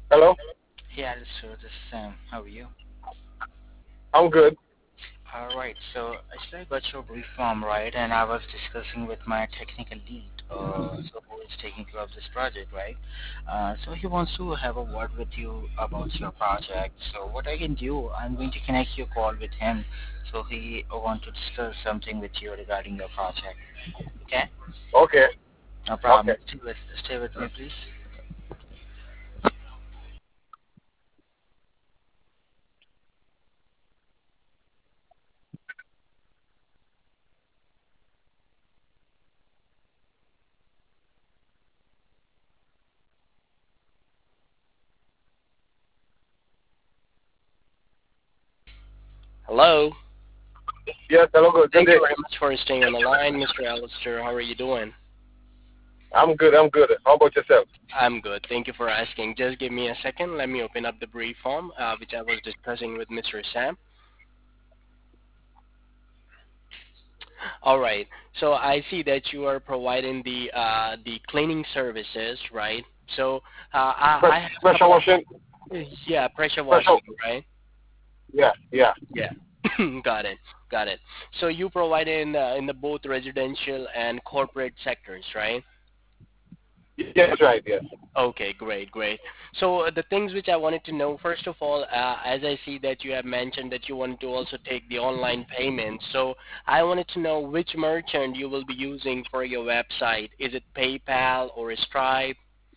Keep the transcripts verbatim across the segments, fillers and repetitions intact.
Hello? Hey Alistair, this is Sam. How are you? I'm good. Alright, so actually I got your brief form right, and I was discussing with my technical lead, uh, so who is taking care of this project, right? Uh, so he wants to have a word with you about your project. So what I can do, I'm going to connect your call with him, so he want to discuss something with you regarding your project. Okay? Okay. No Okay. problem. Stay with, stay with me, please. Hello. Yes, hello, good. Good Thank you day. very much for staying on the line, Mister Alistair. How are you doing? I'm good. I'm good. How about yourself? I'm good. Thank you for asking. Just give me a second. Let me open up the brief form, uh, which I was discussing with Mister Sam. All right. So I see that you are providing the uh, the cleaning services, right? So uh, I, I Press, have a pressure couple washing? of yeah pressure Pressure? washing, right? Yeah, yeah. Yeah. Got it. Got it. So you provide in uh, in the both residential and corporate sectors, right? Yes, right, yes. Okay, great, great. So uh, the things which I wanted to know, first of all, uh, as I see that you have mentioned that you want to also take the online payments, so I wanted to know which merchant you will be using for your website. Is it PayPal or Stripe?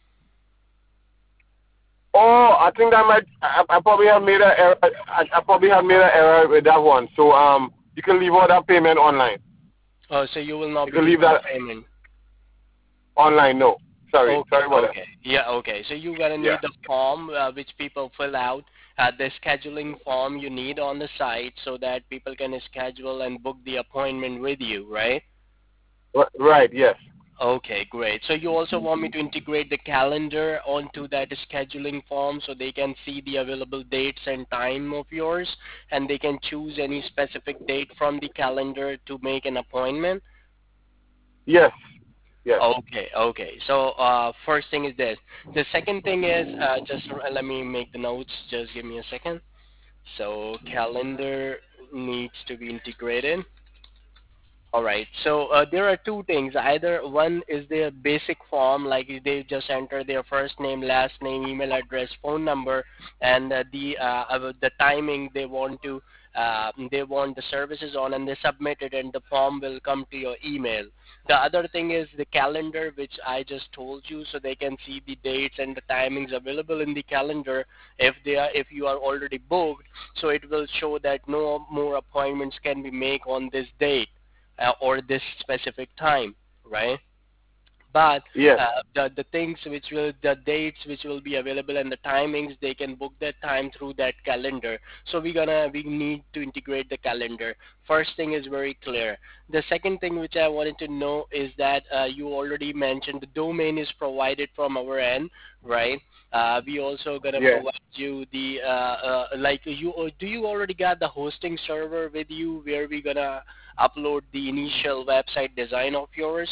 Oh, I think I might, I, I probably have made an error. I, I probably have made an error with that one. So, um, you can leave all that payment online. Oh, so you will not You be can leave taking the that payment. online. No. Sorry. Okay, Sorry about that. okay. Yeah, okay. So you're gonna Yeah. need the form uh, which people fill out, uh, the scheduling form you need on the site so that people can schedule and book the appointment with you, right? R- right, yes. Okay, great. So you also want me to integrate the calendar onto that scheduling form so they can see the available dates and time of yours and they can choose any specific date from the calendar to make an appointment? Yes. Yes. Okay, okay. So uh, first thing is this. The second thing is, uh, just uh, let me make the notes. Just give me a second. So calendar needs to be integrated. All right. So uh, there are two things. Either one is their basic form, like they just enter their first name, last name, email address, phone number, and uh, the uh, uh, the timing they want to uh, they want the services on, and they submit it, and the form will come to your email. The other thing is the calendar, which I just told you, so they can see the dates and the timings available in the calendar. If they are, if you are already booked, so it will show that no more appointments can be made on this date uh, or this specific time, right? But Yes. uh, the the things which will the dates which will be available and the timings they can book that time through that calendar. So we gonna we need to integrate the calendar. First thing is very clear. The second thing which I wanted to know is that uh, you already mentioned the domain is provided from our end, right? Uh, we also gonna Yes. provide you the uh, uh, like you uh, do you already got the hosting server with you where we gonna upload the initial website design of yours?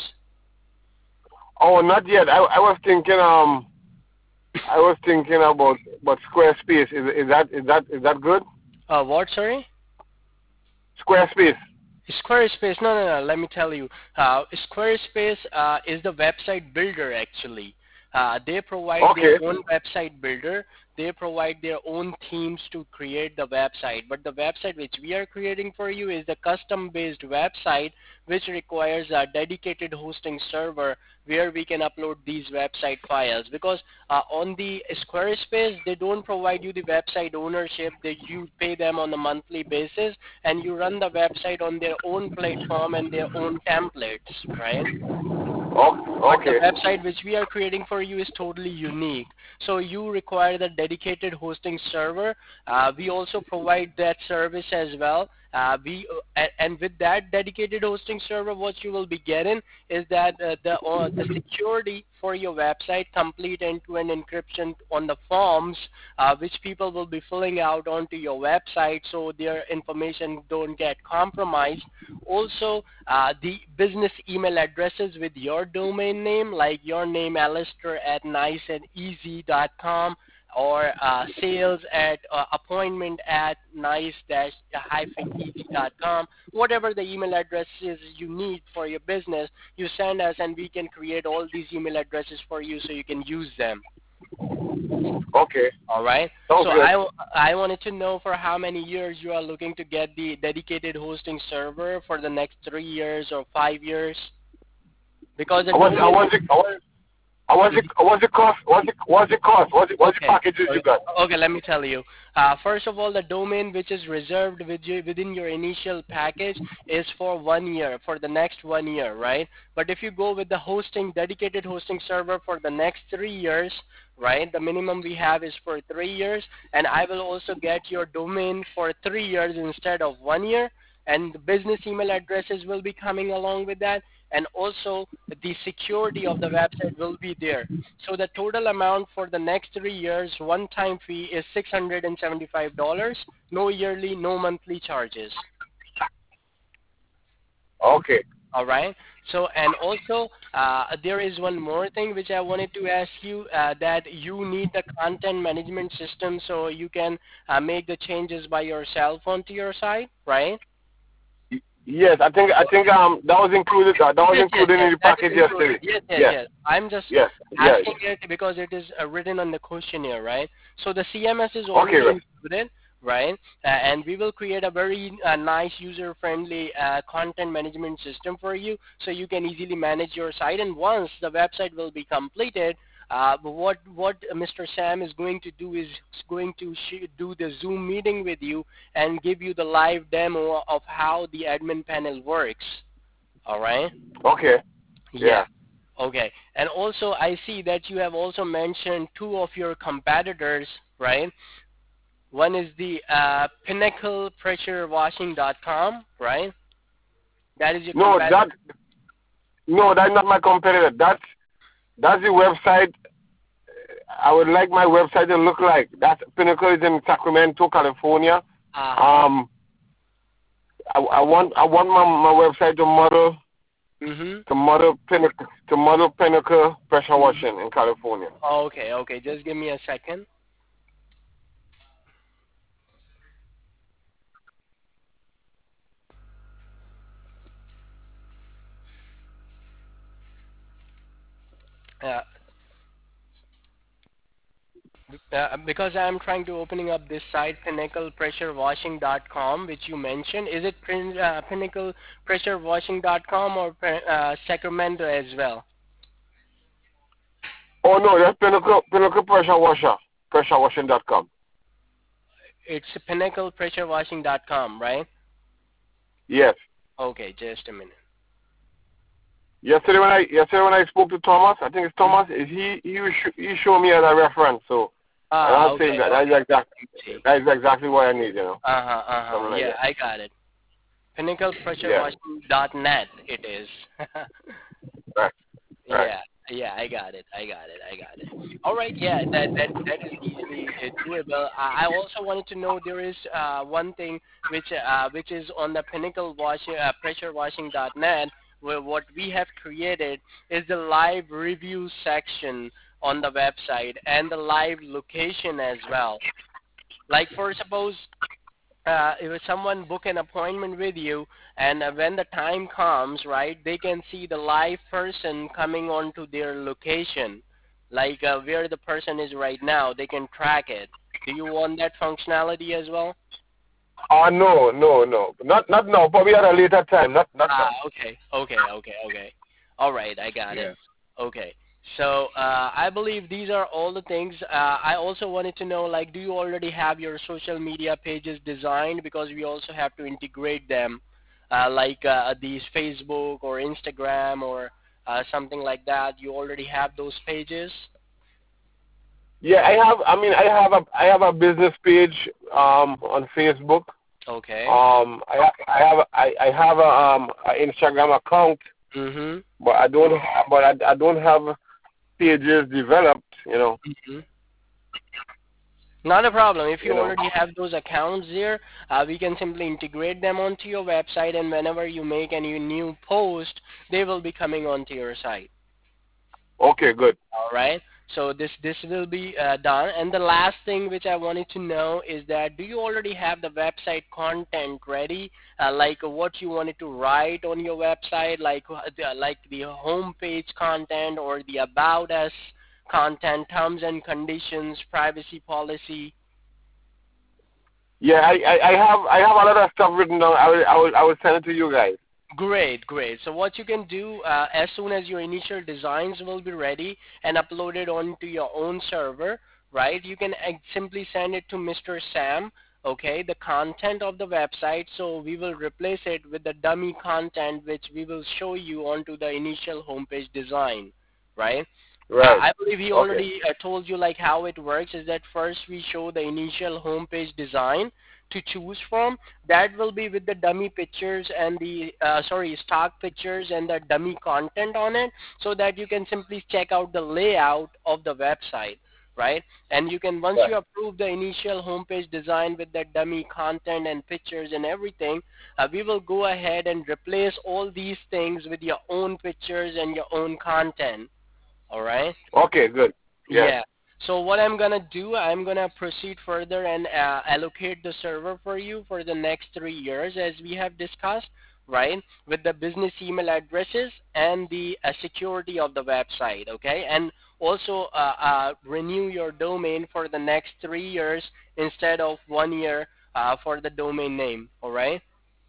Oh, not yet. I, I was thinking, um, I was thinking about, about Squarespace. Is, is that, is that, is that good? Uh, what, sorry? Squarespace. Squarespace. No, no, no. Let me tell you. Uh, Squarespace uh, is the website builder actually. Uh, they provide their Okay. own website builder. They provide their own themes to create the website. But the website which we are creating for you is the custom-based website which requires a dedicated hosting server where we can upload these website files. Because uh, on the Squarespace, they don't provide you the website ownership. They you pay them on a monthly basis, and you run the website on their own platform and their own templates, right? Oh, But the okay. website which we are creating for you is totally unique. So you require the dedicated hosting server. Uh, we also provide that service as well. Uh, we uh, a- and with that dedicated hosting server, what you will be getting is that uh, the uh, the security for your website, complete end-to-end encryption on the forms, uh, which people will be filling out onto your website, so their information don't get compromised. Also, uh, the business email addresses with your domain name, like your name, Alistair at nice and easy dot com. or uh, sales at uh, appointment at nice dash hyphen e d dot com. Whatever the email addresses you need for your business, you send us and we can create all these email addresses for you so you can use them. Okay. All right. Sounds So good. I, I wanted to know for how many years you are looking to get the dedicated hosting server for the next three years or five years. Because the I want, I domain. want, I want, What's it, what's it cost? What's it, what's it cost? What's, it, what's Okay. the packages you got? Okay, let me tell you. Uh, first of all, the domain which is reserved with you, within your initial package is for one year, for the next one year, right? But if you go with the hosting, dedicated hosting server for the next three years, right, the minimum we have is for three years, and I will also get your domain for three years instead of one year, and the business email addresses will be coming along with that, and also the security of the website will be there. So the total amount for the next three years, one-time fee is six hundred seventy-five dollars, no yearly, no monthly charges. Okay. All right. So, and also, uh, there is one more thing which I wanted to ask you, uh, that you need the content management system so you can uh, make the changes by yourself onto your site, right? Yes, I think I think um that was included. Uh, that was Yes, yes, included yes. in the That is package included. yesterday. Yes, yes, Yes, yes. I'm just yes, yes. asking it because it is uh, written on the questionnaire, right? So the C M S is Okay, already right. included, right? Uh, and we will create a very uh, nice user-friendly uh, content management system for you so you can easily manage your site. And once the website will be completed, uh, what what Mister Sam is going to do is going to sh- do the Zoom meeting with you and give you the live demo of how the admin panel works. All right? Okay. Yeah. Yeah. Okay. And also, I see that you have also mentioned two of your competitors, right? One is the uh, pinnacle pressure washing dot com, right? That is your No, competitor. that no, that's not my competitor. That's that's the website. I would like my website to look like. That's Pinnacle is in Sacramento, California. Uh-huh. Um, I, I want I want my my website to model Mm-hmm. to model Pinnacle to model Pinnacle pressure washing in California. Okay, okay. Just give me a second. Uh, Uh, because I'm trying to opening up this site, pinnacle pressure washing dot com, which you mentioned. Is it pin, uh, pinnacle pressure washing dot com or uh, Sacramento as well? Oh no, that's Pinnacle Pinnacle pressure washer pressure washing dot com. It's pinnacle pressure washing dot com, right? Yes. Okay, just a minute. Yesterday when I yesterday when I spoke to Thomas, I think it's Thomas. He he sh- he showed me as a reference. So Ah, I'm okay, saying that okay. that's exactly that is exactly what I need. You know. Uh-huh, uh-huh. Something like Yeah, that. I got it. pinnacle pressure Yeah. washing dot net it is. Right. Right. Yeah, yeah, I got it. I got it. I got it. All right, yeah, that that that is easily uh, doable. I, I also wanted to know there is uh, one thing which uh, which is on the pinnacle washing uh, pressure washing dot net, where what we have created is the live review section on the website and the live location as well. Like for suppose uh, if someone book an appointment with you and uh, when the time comes, right, they can see the live person coming onto their location, like uh, where the person is right now. They can track it. Do you want that functionality as well? Oh no no no not not now. Probably at a later time. Not not Ah, now. okay, okay, okay, okay. All right, I got it. Yeah. Okay. So uh, I believe these are all the things. Uh, I also wanted to know, like, do you already have your social media pages designed? Because we also have to integrate them, uh, like uh, these Facebook or Instagram or uh, something like that. You already have those pages? Yeah, I have. I mean, I have a I have a business page um on Facebook. Okay. Um, I I have I I have a um an Instagram account, Mhm. but I don't but I I don't have pages developed. You know. Mhm. Not a problem. If you You know. already have those accounts there, uh, we can simply integrate them onto your website, and whenever you make any new post, they will be coming onto your site. Okay, good. All right. So this this will be uh, done. And the last thing which I wanted to know is that do you already have the website content ready? Uh, like what you wanted to write on your website, like uh, the, like the homepage content or the about us content, terms and conditions, privacy policy. Yeah, I, I, I have I have a lot of stuff written down. I will I will I will send it to you guys. Great, great. So what you can do uh, as soon as your initial designs will be ready and uploaded onto your own server, right? You can uh, simply send it to Mister Sam, okay, the content of the website. So we will replace it with the dummy content which we will show you onto the initial homepage design, right? Uh, Right. I believe he Okay. already uh, told you like how it works is that first we show the initial homepage design to choose from. That will be with the dummy pictures and the uh, sorry stock pictures and the dummy content on it, so that you can simply check out the layout of the website, right? And you can, once Right. you approve the initial homepage design with that dummy content and pictures and everything, uh, we will go ahead and replace all these things with your own pictures and your own content. All right? Okay. Good. Yes. Yeah. So what I'm gonna do, I'm gonna proceed further and uh, allocate the server for you for the next three years, as we have discussed, right? With the business email addresses and the uh, security of the website, okay? And also uh, uh, renew your domain for the next three years instead of one year uh, for the domain name. All right?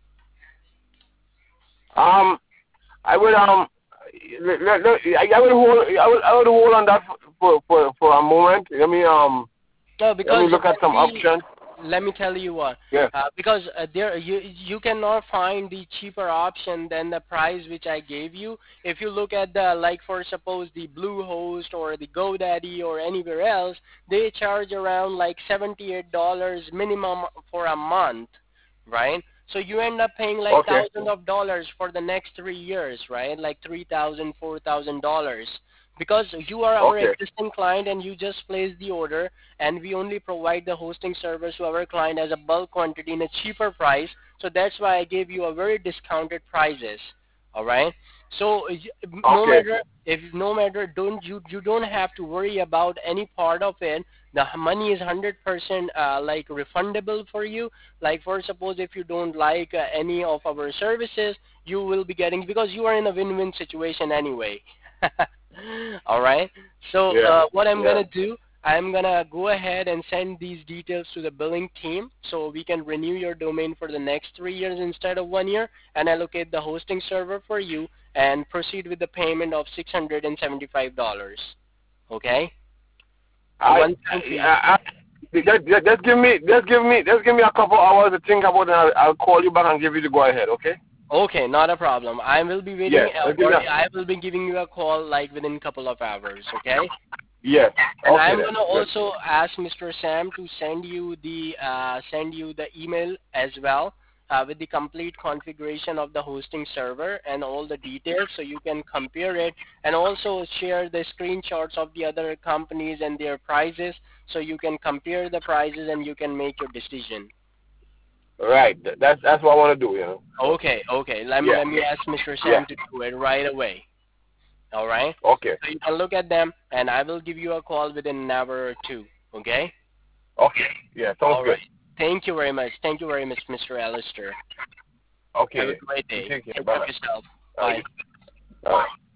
Um, I will um, let, let, let- I, I will hold I will I will hold on that for for for a moment. Let me um No, let because me look at some we, options. let me tell you what. Yeah. Uh, because uh, there you you cannot find the cheaper option than the price which I gave you. If you look at the, like for suppose the Bluehost or the GoDaddy or anywhere else, they charge around like seventy-eight dollars minimum for a month, right? So you end up paying like Okay. thousands of dollars for the next three years, right? Like three thousand, four thousand dollars, because you are our Okay. existing client and you just place the order, and we only provide the hosting service to our client as a bulk quantity in a cheaper price. So that's why I gave you a very discounted prices. All right. So y- no Okay. matter if no matter don't you you don't have to worry about any part of it. The money is one hundred percent uh, like refundable for you. Like for suppose if you don't like uh, any of our services, you will be getting, because you are in a win-win situation anyway. All right. So Yeah. uh, what I'm Yeah. gonna do, I'm gonna go ahead and send these details to the billing team so we can renew your domain for the next three years instead of one year, and allocate the hosting server for you and proceed with the payment of six hundred seventy-five dollars. Okay. I, One I, time fee. I, I just, just just give me just give me just give me a couple hours to think about it. And I'll, I'll call you back and give you the go ahead. Okay? Okay, not a problem. I will be waiting, Yes. uh, Just give or me I will be giving you a call like within a couple of hours. Okay. Yes. And Okay I'm then. gonna Good. also ask Mister Sam to send you the uh, send you the email as well uh, with the complete configuration of the hosting server and all the details, so you can compare it, and also share the screenshots of the other companies and their prices, so you can compare the prices and you can make your decision. Right. Th- That's that's what I want to do. You know. So. Okay, okay. Let me Yeah. let me ask Mister Yeah. Sam to do it right away. All right. Okay. So you can look at them, and I will give you a call within an hour or two. Okay. Okay. Yeah. Sounds All right. good. Thank you very much. Thank you very much, Mister Alistair. Have a Okay. great You day. take care. Take Bye care of bye. yourself. All Bye. right. All right.